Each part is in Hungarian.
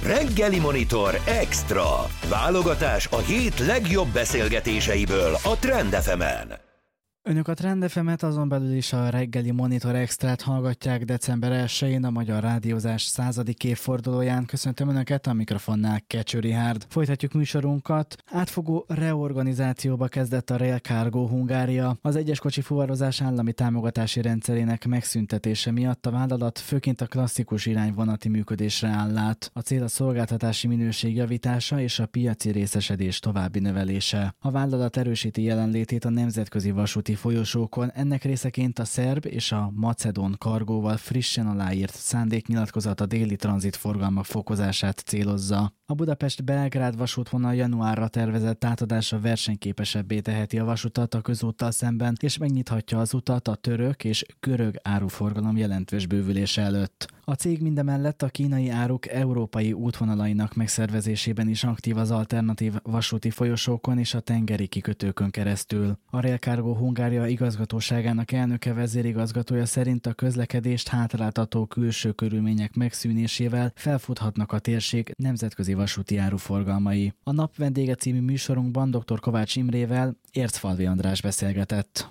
Reggeli Monitor Extra. Válogatás a hét legjobb beszélgetéseiből a Trend FM-en. Önök a Trend FM-et, azon belül is a Reggeli Monitor Extrát hallgatják december 1-én, a magyar rádiózás 100. évfordulóján. Köszöntöm Önöket, a mikrofonnál Kecső Richárd. Folytatjuk műsorunkat. Átfogó reorganizációba kezdett a Rail Cargo Hungária. Az egyes kocsi fuvarozás állami támogatási rendszerének megszüntetése miatt a vállalat főként a klasszikus irányvonati működésre áll át. A cél a szolgáltatási minőség javítása és a piaci részesedés további növelése. A vállalat erősíti jelenlétét a nemzetközi vasúti folyosókon, ennek részeként a szerb és a macedón kargóval frissen aláírt szándéknyilatkozat a déli tranzitforgalmak fokozását célozza. A Budapest-Belgrád vasútvonal januárra tervezett átadása versenyképesebbé teheti a vasutat a közúttal szemben, és megnyithatja az utat a török és görög áruforgalom jelentős bővülése előtt. A cég mindemellett a kínai áruk európai útvonalainak megszervezésében is aktív az alternatív vasúti folyosókon és a tengeri kikötőkön keresztül. A Rail Cargo Hungária igazgatóságának elnöke vezérigazgatója szerint a közlekedést hátráltató külső körülmények megszűnésével felfuthatnak a térség nemzetközi vasúti áruforgalmai. A Nap vendége című műsorunkban dr. Kovács Imrével Ércfalvi András beszélgetett.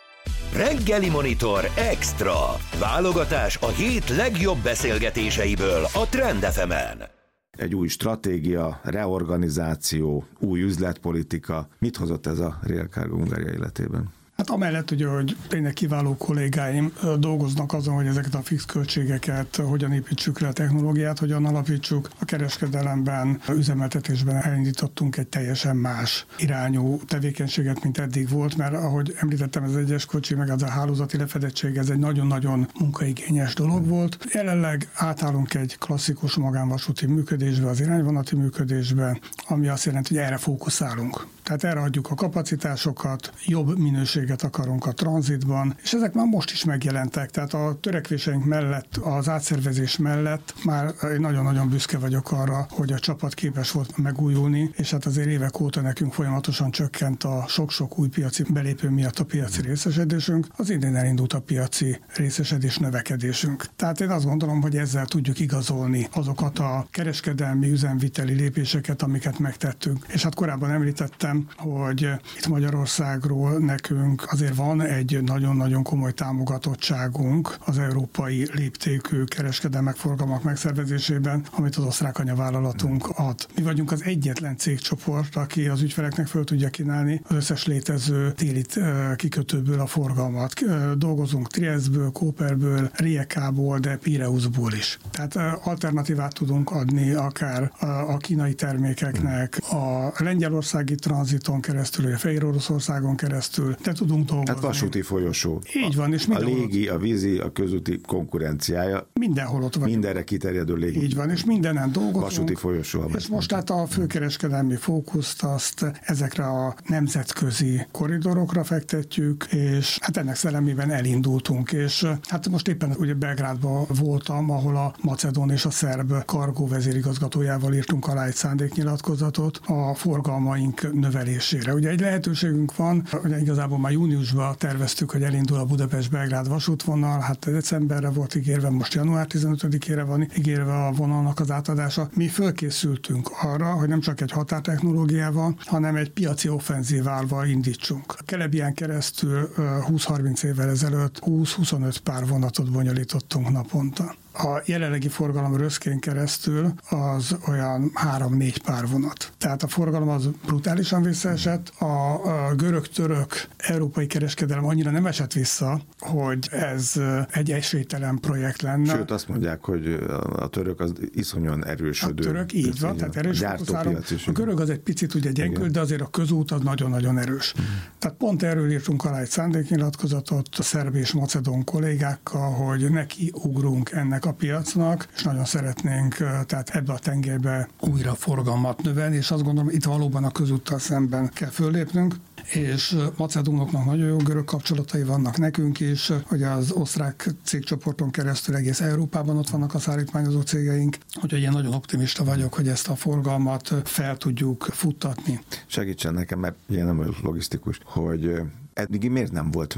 Reggeli Monitor Extra. Válogatás a hét legjobb beszélgetéseiből a Trend FM-en. Egy új stratégia, reorganizáció, új üzletpolitika. Mit hozott ez a Rail Cargo Hungária életében? Hát amellett ugye, hogy tényleg kiváló kollégáim dolgoznak azon, hogy ezeket a fix költségeket hogyan építsük le, a technológiát, hogyan alapítsuk. A kereskedelemben, a üzemeltetésben elindítottunk egy teljesen más irányú tevékenységet, mint eddig volt, mert ahogy említettem, ez egyes kocsi, meg az a hálózati lefedettség, ez egy nagyon-nagyon munkaigényes dolog volt. Jelenleg átállunk egy klasszikus magánvasúti működésbe, az irányvonati működésbe, ami azt jelenti, hogy erre fókuszálunk. Tehát erre adjuk a kapacitásokat, jobb minőséget akarunk a tranzitban, és ezek már most is megjelentek. Tehát a törekvéseink mellett, az átszervezés mellett már nagyon-nagyon büszke vagyok arra, hogy a csapat képes volt megújulni, és hát azért évek óta nekünk folyamatosan csökkent a sok-sok új piaci belépő miatt a piaci részesedésünk, az idén elindult a piaci részesedés növekedésünk. Tehát én azt gondolom, hogy ezzel tudjuk igazolni azokat a kereskedelmi üzemviteli lépéseket, amiket megtettünk. És hát korábban említettem, hogy itt Magyarországról nekünk azért van egy nagyon-nagyon komoly támogatottságunk az európai léptékű kereskedelmek, forgalmak megszervezésében, amit az osztrák anyavállalatunk ad. Mi vagyunk az egyetlen cégcsoport, aki az ügyfeleknek föl tudja kínálni az összes létező téli kikötőből a forgalmat. Dolgozunk Triestből, Koperből, Rijekából, de Pireusból is. Tehát alternatívát tudunk adni akár a kínai termékeknek, a lengyelországi tranziton keresztül, a Fehér Oroszországon keresztül, de tudunk dolgozni. Hát vasúti folyosó. Így van, és a légi, a vízi, a közúti konkurenciája. Mindenhol ott van. Mindenre kiterjedő légi. Így van, és mindenen dolgozunk. Vasúti folyosó. És most hát a főkereskedelmi fókuszt azt ezekre a nemzetközi koridorokra fektetjük, és hát ennek szellemében elindultunk, és hát most éppen ugye Belgrádban voltam, ahol a macedón és a szerb kargó vezérigazgatójával írtunk alá egy szándéknyilatkozatot a forgalmaink növelésére. Ugye egy lehetőségünk van, ugye igazából már júniusban terveztük, hogy elindul a Budapest-Belgrád vasútvonal, hát decemberre volt ígérve, most január 15-ére van ígérve a vonalnak az átadása. Mi fölkészültünk arra, hogy nem csak egy határtechnológiával, hanem egy piaci offenzívával indítsunk. A Kelebián keresztül 20-30 évvel ezelőtt 20-25 pár vonatot bonyolítottunk naponta. A jelenlegi forgalom Röszkén keresztül az olyan 3-4 pár vonat. Tehát a forgalom az brutálisan visszaesett, a görög-török európai kereskedelem annyira nem esett vissza, hogy ez egy esélytelen projekt lenne. Sőt, azt mondják, hogy a török az iszonyan erősödő. A török így van, tehát erős fókuszálunk. A görög az egy picit ugye gyengült, de azért a közút az nagyon-nagyon erős. Tehát pont erről írtunk alá egy szándéknyilatkozatot a szerb és macedón kollégákkal, hogy neki ugrunk ennek a piacnak, és nagyon szeretnénk tehát ebbe a tengelybe újra forgalmat növelni, és azt gondolom, itt valóban a közúttal szemben kell föllépnünk, és macedónoknak nagyon jó görög kapcsolatai vannak nekünk is, hogy az osztrák cégcsoporton keresztül egész Európában ott vannak a szállítmányozó cégeink, úgyhogy én nagyon optimista vagyok, hogy ezt a forgalmat fel tudjuk futtatni. Segítsen nekem, mert én nem vagyok logisztikus, hogy eddig miért nem volt meg?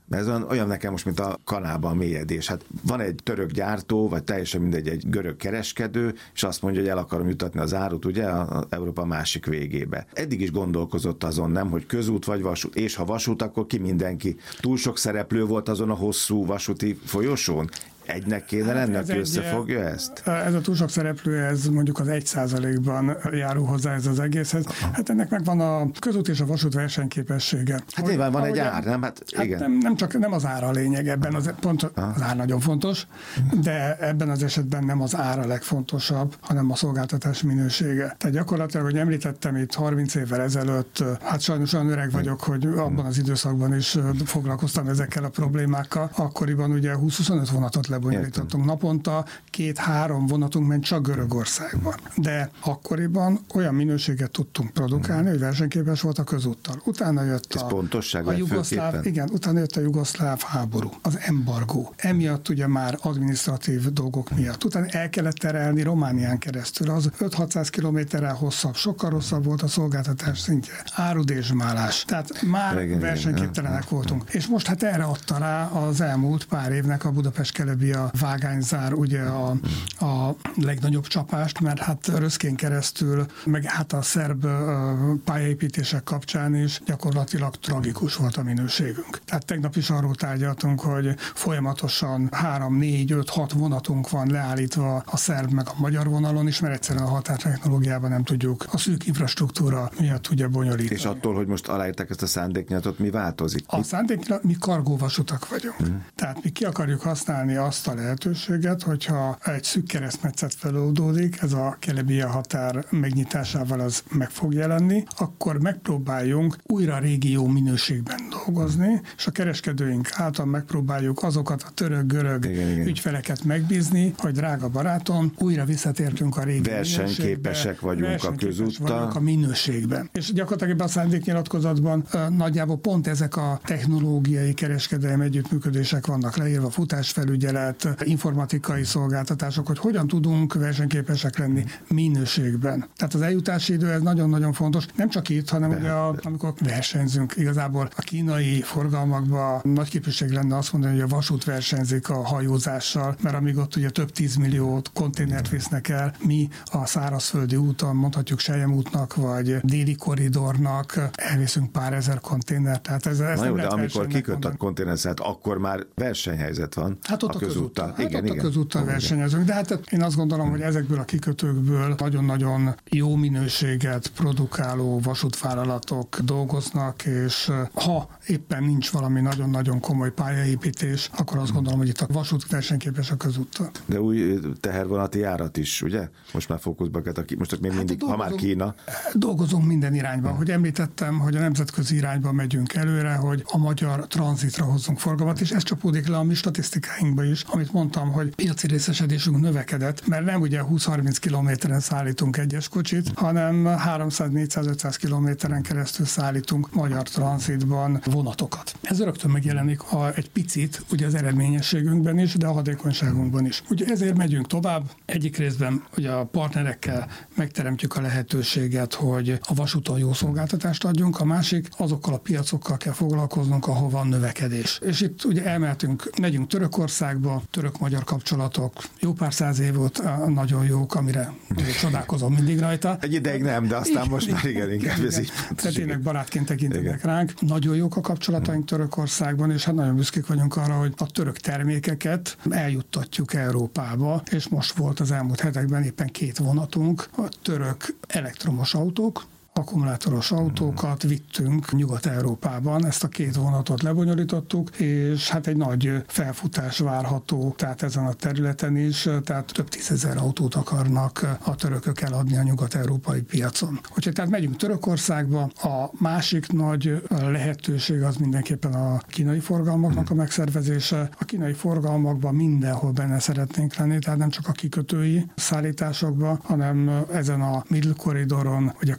Ez olyan nekem most, mint a kanálban a mélyedés. Hát van egy török gyártó, vagy teljesen mindegy, egy görög kereskedő, és azt mondja, hogy el akarom jutatni az árut, ugye, a Európa másik végébe. Eddig is gondolkozott azon, nem, hogy közút vagy vasút, és ha vasút, akkor ki mindenki. Túl sok szereplő volt azon a hosszú vasúti folyosón. Egynek kéne lenni, aki összefogja ezt? Ez a túl sok szereplő, ez mondjuk az 1%-ban járul hozzá ez az egészhez. Hát ennek megvan a közút és a vasút versenyképessége. Hát nyilván van egy ár, nem? Hát igen. Nem az ára a lényeg ebben, az ár nagyon fontos, de ebben az esetben nem az ára legfontosabb, hanem a szolgáltatás minősége. Tehát gyakorlatilag, hogy említettem itt 30 évvel ezelőtt, hát sajnos olyan öreg vagyok, hogy abban az időszakban is foglalkoztam ezekkel a problémákkal. Akkoriban ugye 20-25 vonatot lebonyolítottunk naponta, 2-3 vonatunk ment csak Görögországban. De akkoriban olyan minőséget tudtunk produkálni, hogy versenyképes volt a közúttal. Utána jött utána jött a jugoszláv háború, az embargó. Emiatt ugye már adminisztratív dolgok miatt. Utána el kellett terelni Románián keresztül. Az 5-600 kilométerrel hosszabb, sokkal rosszabb volt a szolgáltatás szintje. Árudésmálás. Tehát már versenyképtelenek voltunk. És most hát erre adta rá az elmúlt pár évnek a Budapest-Kelebia vágányzár ugye a legnagyobb csapást, mert hát Röszkén keresztül, meg hát a szerb pályaépítések kapcsán is gyakorlatilag tragikus volt a minőségünk. Tehát tegnap is arról tárgyaltunk, hogy folyamatosan 3-4-5-6 vonatunk van leállítva a szerb meg a magyar vonalon is, mert egyszerűen a határtechnológiában nem tudjuk a szűk infrastruktúra miatt ugye bonyolítani. És attól, hogy most aláírták ezt a szándéknyilatot, mi változik? A szándéknyilat, mi kargóvasutak vagyunk. Tehát mi ki akarjuk használni azt a lehetőséget, hogyha egy szűk keresztmetszet feloldódik, ez a Kelebia határ megnyitásával az meg fog jelenni, akkor megpróbáljunk újra régió minőségben dolgozni, és a kereskedőink által megpróbáljuk azokat a török-görög ügyfeleket megbízni, hogy drága barátom, újra visszatértünk a régi versenyképesek vagyunk a közúttal. A minőségben. És gyakorlatilag a szándéknyilatkozatban nagyjából pont ezek a technológiai kereskedelmi együttműködések vannak leírva, futásfelügyelet, informatikai szolgáltatások, hogy hogyan tudunk versenyképesek lenni minőségben. Tehát az eljutási idő ez nagyon-nagyon fontos, nem csak itt, hanem ugye amikor versenyzünk. Igazából a kínai forgalmakban nagy képesség lenne azt mondani, hogy a vasút versenyzik a hajózással, mert amíg ott ugye több 10 millió konténert visznek el, mi a szárazföldi úton, mondhatjuk Selyem útnak, vagy déli koridornak elviszünk pár ezer konténert. Tehát ez na jó, de amikor kiköt a konténerszállat, akkor már versenyhelyzet van. Hát ott a közúttal. Igen. A közúttal versenyezünk, de hát én azt gondolom, hogy ezekből a kikötőkből nagyon-nagyon jó minőséget produkáló vasútvállalatok dolgoznak, és ha éppen nincs valami nagyon-nagyon komoly pályaépítés, akkor azt gondolom, hogy itt a vasút versenyképes a közúttal. De új tehervonati járat is, ugye? Most már fókuszba kellett, most még mindig, ha már Kína. Dolgozunk minden irányban. Hogy említettem, hogy a nemzetközi irányba megyünk előre, hogy a magyar tranzitra hozzunk forgalmat, és ez csapódik le a mi statisztikáinkba is, amit mondtam, hogy piaci részesedésünk növekedett, mert nem ugye 20-30 kilométeren szállítunk egyes kocsit, hanem 300-400-500 kilométeren keresztül szállítunk magyar tranzitban vonatokat. Ez rögtön megjelenik egy picit ugye az eredményességünkben is, de a hatékonyságunkban is. Ugye ezért megyünk tovább. Egyik részben ugye a partnerekkel megteremtjük a lehetőséget, hogy a vasúton jó szolgáltatást adjunk, a másik azokkal a piacokkal kell foglalkoznunk, ahol van növekedés. És itt ugye megyünk Törökországba, török-magyar kapcsolatok jó pár száz év volt nagyon jók, amire csodálkozom mindig rajta. Egy ideig nem, de aztán most már inkább ez így. Tehát tényleg barátként tekintenek ránk. Nagyon jók a kapcsolataink Törökországban, és hát nagyon büszkék vagyunk arra, hogy a török termékeket eljuttatjuk Európába, és most volt az elmúlt hetekben éppen 2 vonatunk, a török elektromos autók, akkumulátoros autókat vittünk Nyugat-Európában, ezt a 2 vonatot lebonyolítottuk, és hát egy nagy felfutás várható, tehát ezen a területen is, tehát több 10 000 autót akarnak a törökök eladni a nyugat-európai piacon. Úgyhogy tehát megyünk Törökországba, a másik nagy lehetőség az mindenképpen a kínai forgalmaknak a megszervezése. A kínai forgalmakban mindenhol benne szeretnénk lenni, tehát nem csak a kikötői szállításokban, hanem ezen a Middle Corridoron, ugye Kazahsztán,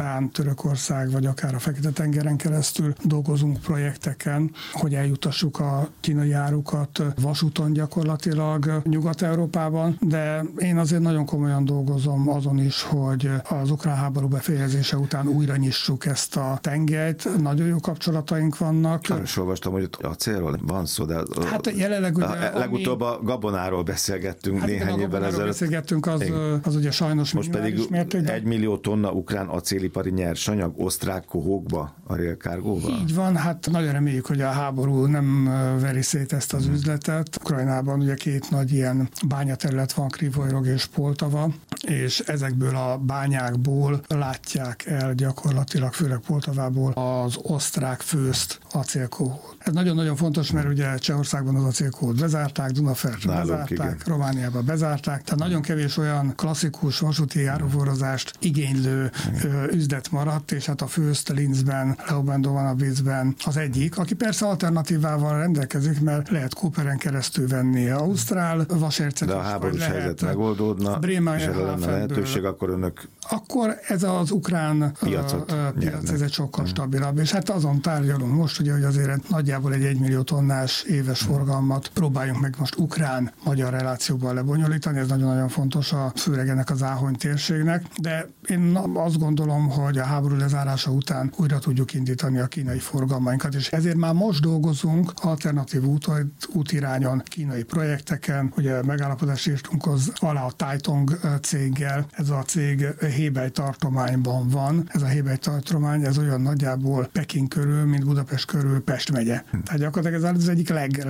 Kazaksztán, Törökország, vagy akár a Fekete-tengeren keresztül dolgozunk projekteken, hogy eljutassuk a kínai árukat vasúton gyakorlatilag Nyugat-Európában, de én azért nagyon komolyan dolgozom azon is, hogy az ukrán háború befejezése után újra nyissuk ezt a tengelyt. Nagyon jó kapcsolataink vannak. Most olvastam, hogy a célról van szó, de hát jelenleg ugye, legutóbb a gabonáról beszélgettünk néhány évvel ezelőtt. Beszélgettünk, az ugye sajnos most pedig 1 millió tonna ukrán acélipari nyersanyag osztrák kohókba a Rail Cargo-val. Így van, hát nagyon reméljük, hogy a háború nem veri szét ezt az üzletet. Ukrajnában ugye 2 nagy ilyen bányaterület van, Kryvyi Rog és Poltava, és ezekből a bányákból látják el gyakorlatilag, főleg Poltavából az osztrák főzt acélkohót. Ez nagyon-nagyon fontos, mert ugye Csehországban az acélkohót bezárták, Dunafert bezárták, Romániában bezárták, tehát nagyon kevés olyan klasszikus vasúti áruvorozást igénylő üzlet maradt, és hát a főzt Linzben, Leoben-Dovanabicben az egyik, aki persze alternatívával rendelkezik, mert lehet Kooperen keresztül venni ausztrál vasércet. De a háborús helyzet megoldódna, és erre lenne lehetőség, akkor ez az ukrán piac, ez egy sokkal stabilabb, és hát azon tárgyalunk most, ugye, hogy azért nagyjából egy 1 millió tonnás éves forgalmat próbáljunk meg most ukrán-magyar relációban lebonyolítani, ez nagyon-nagyon fontos főleg ennek az áhony térségnek, de én azt gondolom, hogy a háború lezárása után újra tudjuk indítani a kínai forgalmainkat, és ezért már most dolgozunk alternatív útirányon, kínai projekteken, ugye megállapodást írtunk alá a Taitong céggel, ez a cég Hebei tartományban van, ez a Hebei tartomány, ez olyan nagyjából Peking körül, mint Budapest körül Pest megye. Tehát gyakorlatilag ez az egyik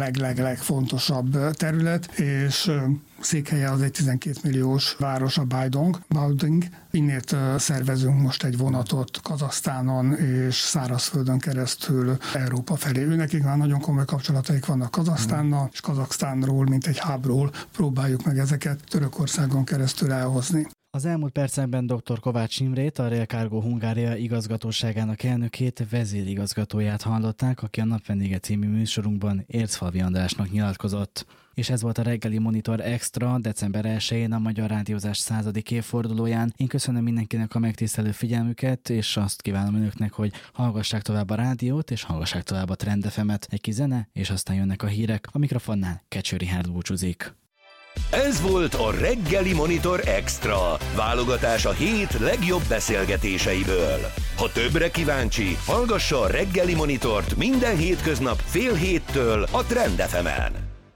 legfontosabb terület, és székhelye az egy 12 milliós város, a Baoding. Innét szervezünk most egy vonatot Kazahsztánon és szárazföldön keresztül Európa felé. Őnekik már nagyon komoly kapcsolataik vannak Kazahsztánnal, és Kazaksztánról, mint egy hubról próbáljuk meg ezeket Törökországon keresztül elhozni. Az elmúlt percekben dr. Kovács Imrét, a Rail Cargo Hungária igazgatóságának elnökét, vezérigazgatóját hallották, aki a Napvendége című műsorunkban Ércfalvi Andrásnak nyilatkozott. És ez volt a Reggeli Monitor Extra december 1-én a Magyar Rádiózás 100. évfordulóján. Én köszönöm mindenkinek a megtisztelő figyelmüket, és azt kívánom önöknek, hogy hallgassák tovább a rádiót, és hallgassák tovább a Trend FM-et. Egy kis zene, és aztán jönnek a hírek. A mikrofonnál Kecső Richárd búcsúzik. Ez volt a Reggeli Monitor Extra, válogatás a hét legjobb beszélgetéseiből. Ha többre kíváncsi, hallgassa a Reggeli Monitort minden hétköznap 6:30 a Trend FM-en.